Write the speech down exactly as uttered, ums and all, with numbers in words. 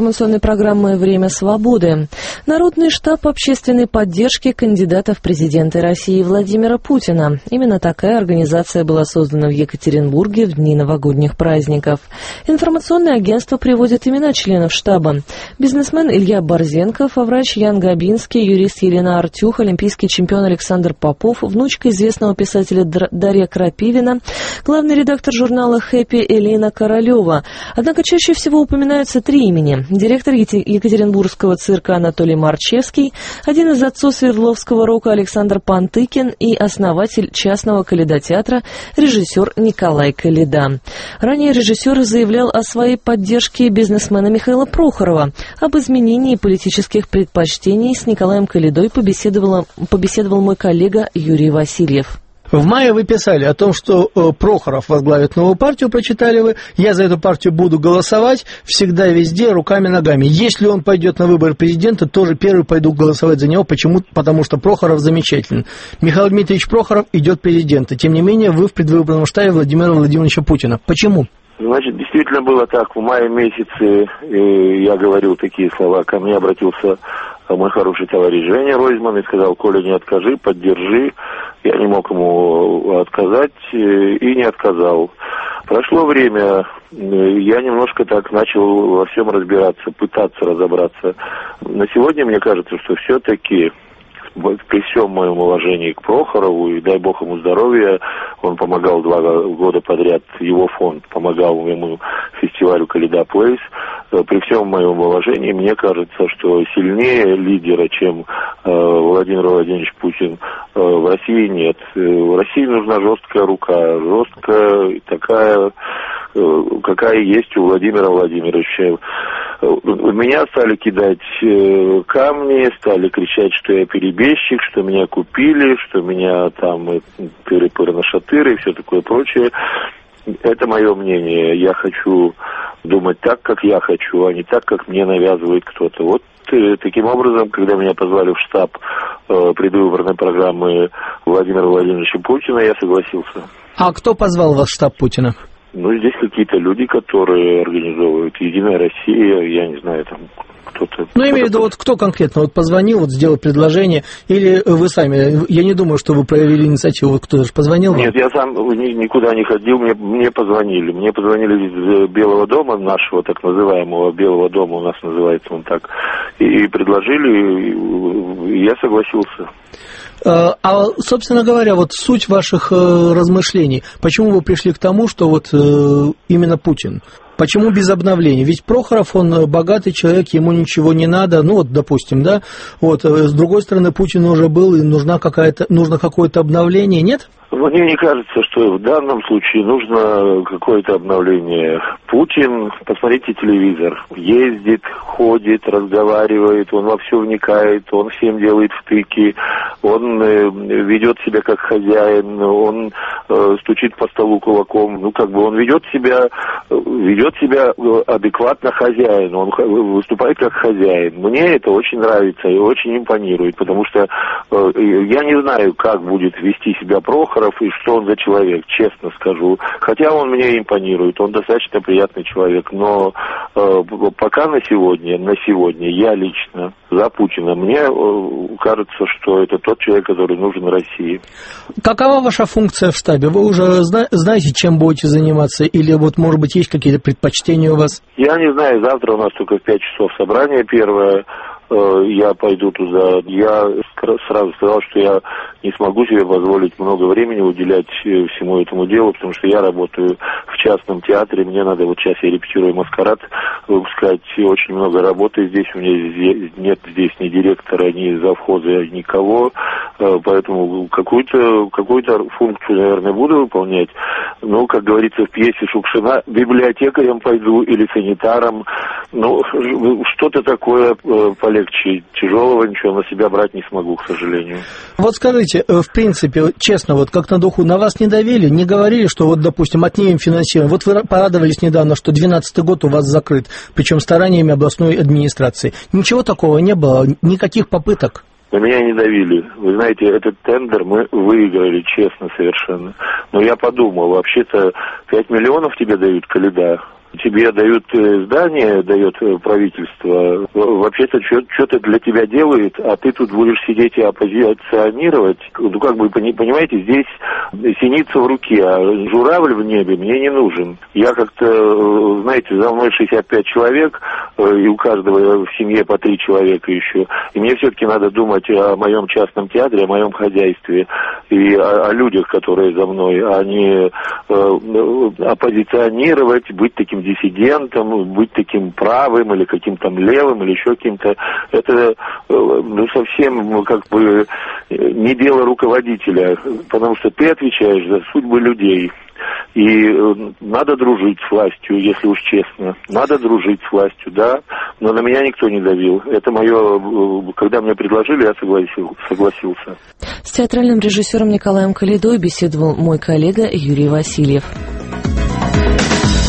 Информационной программы «Время свободы». Народный штаб общественной поддержки кандидата в президенты России Владимира Путина. Именно такая организация была создана в Екатеринбурге в дни новогодних праздников. Информационное агентство приводит имена членов штаба. Бизнесмен Илья Борзенков, врач Ян Габинский, юрист Елена Артюх, олимпийский чемпион Александр Попов, внучка известного писателя Дарья Крапивина, главный редактор журнала «Хэппи» Элина Королева. Однако чаще всего упоминаются три имени. Директор Екатеринбургского цирка Анатолий Марчевский, один из отцов Свердловского рока Александр Пантыкин и основатель частного калейдотеатра режиссер Николай Калейда. Ранее режиссер заявлял о своей поддержке бизнесмена Михаила Прохорова. Об изменении политических предпочтений с Николаем Калейдой побеседовал, побеседовал мой коллега Юрий Васильев. В мае вы писали о том, что Прохоров возглавит новую партию, прочитали вы. Я за эту партию буду голосовать всегда, везде, руками-ногами. Если он пойдет на выборы президента, тоже первый пойду голосовать за него. Почему? Потому что Прохоров замечательный. Михаил Дмитриевич Прохоров идет президента. Тем не менее, вы в предвыборном штабе Владимира Владимировича Путина. Почему? Значит, действительно было так. В мае месяце э, я говорил такие слова. Ко мне обратился мой хороший товарищ Женя Ройзман и сказал: Коля, не откажи, поддержи. Я не мог ему отказать э, и не отказал. Прошло время, э, я немножко так начал во всем разбираться, пытаться разобраться. На сегодня мне кажется, что все-таки при всем моем уважении к Прохорову, и дай бог ему здоровья, он помогал два года подряд, его фонд помогал ему фестивалю «Калейда Плейс». При всем моем уважении, мне кажется, что сильнее лидера, чем э, Владимир Владимирович Путин, э, в России нет. В России нужна жесткая рука, жесткая такая, э, какая есть у Владимира Владимировича. Меня стали кидать э, камни, стали кричать, что я перебежчик, что меня купили, что меня там тыры-пыры на шатыры и все такое прочее. Это мое мнение. Я хочу думать так, как я хочу, а не так, как мне навязывает кто-то. Вот э, таким образом, когда меня позвали в штаб э, предвыборной программы Владимира Владимировича Путина, я согласился. А кто позвал вас в штаб Путина? Ну, здесь какие-то люди, которые организовывают «Единая Россия», я не знаю, там кто-то... Ну, имею в виду, вот кто конкретно вот позвонил, вот сделал предложение, или вы сами? Я не думаю, что вы проявили инициативу, вот кто-то же позвонил вам? Нет, я сам никуда не ходил, мне, мне позвонили. Мне позвонили из Белого дома, нашего так называемого Белого дома, у нас называется он так, и предложили, и я согласился. А, собственно говоря, вот суть ваших э, размышлений, почему вы пришли к тому, что вот э, именно Путин? Почему без обновления? Ведь Прохоров, он богатый человек, ему ничего не надо, ну вот, допустим, да, вот, с другой стороны, Путин уже был, и нужна какая-то, нужно какое-то обновление, нет? Мне не кажется, что в данном случае нужно какое-то обновление. Путин, посмотрите телевизор, ездит, ходит, разговаривает, он во все вникает, он всем делает втыки, он э, ведет себя как хозяин, он э, стучит по столу кулаком, ну как бы он ведет себя, ведет себя адекватно хозяин, он выступает как хозяин. Мне это очень нравится и очень импонирует, потому что э, я не знаю, как будет вести себя Прохоров, и что он за человек, честно скажу. Хотя он мне импонирует, он достаточно приятный человек, но э, пока на сегодня, на сегодня я лично за Путина. Мне э, кажется, что это тот человек, который нужен России. Какова ваша функция в штабе? Вы уже зна- знаете, чем будете заниматься? Или вот, может быть, есть какие-то предпочтения у вас? Я не знаю, завтра у нас только в пять часов собрание первое. Я пойду туда. Я сразу сказал, что я не смогу себе позволить много времени уделять всему этому делу, потому что я работаю в частном театре, мне надо, вот сейчас я репетирую «Маскарад», выпускать очень много работы здесь, у меня нет здесь ни директора, ни завхоза, никого, поэтому какую-то, какую-то функцию, наверное, буду выполнять, но, как говорится в пьесе Шукшина, библиотекарем пойду или санитаром, ну, что-то такое полезное. Легче тяжелого, ничего на себя брать не смогу, к сожалению. Вот скажите, в принципе, честно, вот как на духу, на вас не давили, не говорили, что вот, допустим, отнимем финансирование. Вот вы порадовались недавно, что двенадцатый год у вас закрыт, причем стараниями областной администрации. Ничего такого не было, никаких попыток? На меня не давили. Вы знаете, этот тендер мы выиграли, честно совершенно. Но я подумал, вообще-то пять миллионов тебе дают, Калейда. Тебе дают здание, дает правительство, вообще-то что-то для тебя делает, а ты тут будешь сидеть и оппозиционировать. Ну, как бы, понимаете, здесь синица в руке, а журавль в небе мне не нужен. Я как-то, знаете, за мной шестьдесят пять человек, и у каждого в семье по три человека еще. И мне все-таки надо думать о моем частном театре, о моем хозяйстве и о, о людях, которые за мной, а не э, оппозиционировать, быть таким диссидентом, быть таким правым или каким-то левым или еще каким-то. Это ну, совсем как бы не дело руководителя, потому что ты отвечаешь за судьбы людей. И надо дружить с властью, если уж честно. Надо дружить с властью, да. Но на меня никто не давил. Это мое... Когда мне предложили, я согласил, согласился. С театральным режиссером Николаем Калейдой беседовал мой коллега Юрий Васильев.